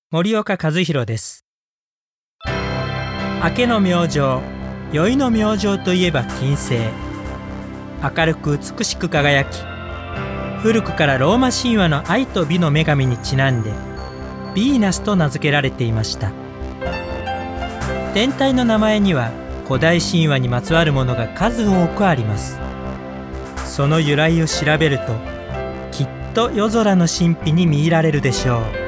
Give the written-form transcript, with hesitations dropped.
森岡和弘です。明けの明星、宵の明星といえば金星。明るく美しく輝き、古くからローマ神話の愛と美の女神にちなんでヴィーナスと名付けられていました。天体の名前には古代神話にまつわるものが数多くあります。その由来を調べると、きっと夜空の神秘に見入られるでしょう。